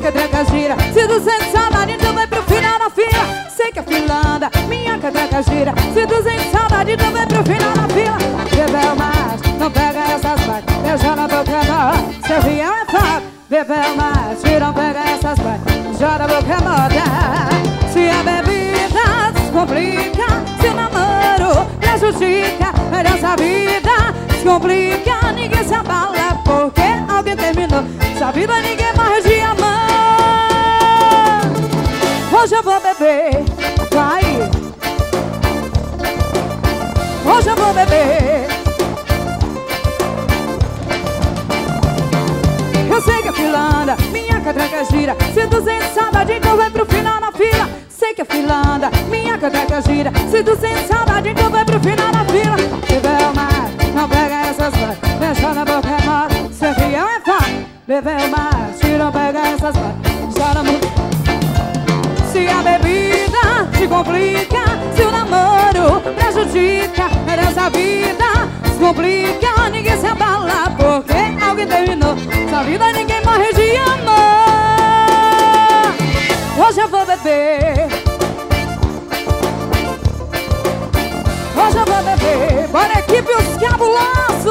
catraca gira. Se tu sente saudade, então vai pro final da fila. Sei que a fila anda, minha catraca gira. Se tu sente saudade, então vai pro final da fila. Bebeu mais, não pega essas partes. Beija na boca não, seu fiel é fato. Bebeu mais, não pega essas partes. Beija na boca moda. Se a bebida descomplica, se o namoro prejudica, essa vida descomplica, ninguém se abala porque alguém terminou. Essa vida ninguém morre de amar. Hoje eu vou beber, vai. Hoje eu vou beber. Eu sei que a fila anda, minha catraca gira. Se tu sente saudade, então vai pro final da fila. Sei que a fila anda, minha catraca gira. Se tu sente saudade, então vai pro final da fila. Bebeu mais, não pega essas partes. Beija na boca é mole, ser fiel é fato. Bebeu mais, não pega essas partes. Já na boca. Se a bebida te complica, se o namoro prejudica, essa vida descomplica, ninguém se abala porque alguém terminou. Essa vida ninguém morre de amor. Hoje eu vou beber. Hoje eu vou beber. Bora, equipe, os cabulosos.